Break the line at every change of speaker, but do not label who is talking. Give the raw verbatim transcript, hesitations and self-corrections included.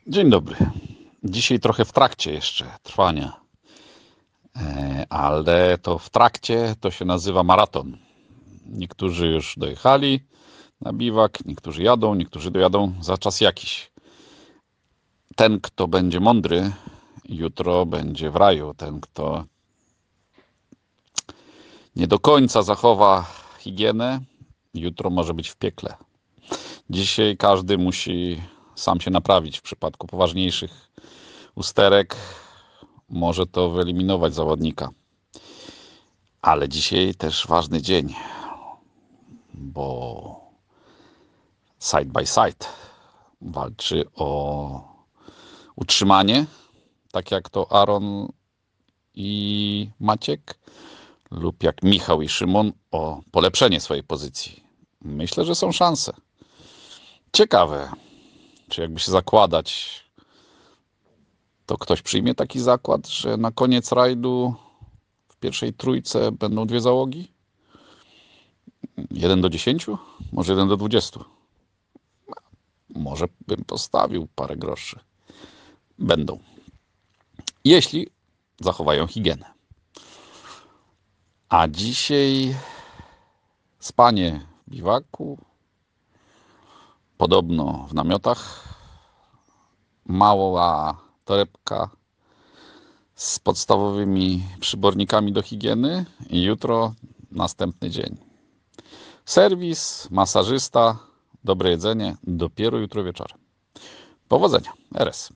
Dzień dobry. Dzisiaj trochę w trakcie jeszcze trwania, E, ale to w trakcie to się nazywa maraton. Niektórzy już dojechali na biwak, niektórzy jadą, niektórzy dojadą za czas jakiś. Ten, kto będzie mądry, jutro będzie w raju. Ten, kto nie do końca zachowa higienę, jutro może być w piekle. Dzisiaj każdy musi sam się naprawić. W przypadku poważniejszych usterek może to wyeliminować zawodnika. Ale dzisiaj też ważny dzień, bo side by side walczy o utrzymanie, tak jak to Aaron i Maciek, lub jak Michał i Szymon o polepszenie swojej pozycji. Myślę, że są szanse. Ciekawe, czy jakby się zakładać, to ktoś przyjmie taki zakład, że na koniec rajdu w pierwszej trójce będą dwie załogi? jeden do dziesięciu? Może jeden do dwudziestu? Może bym postawił parę groszy. Będą. Jeśli zachowają higienę. A dzisiaj spanie w biwaku, podobno w namiotach, mała torebka z podstawowymi przybornikami do higieny i jutro następny dzień. Serwis, masażysta, dobre jedzenie dopiero jutro wieczorem. Powodzenia. R S.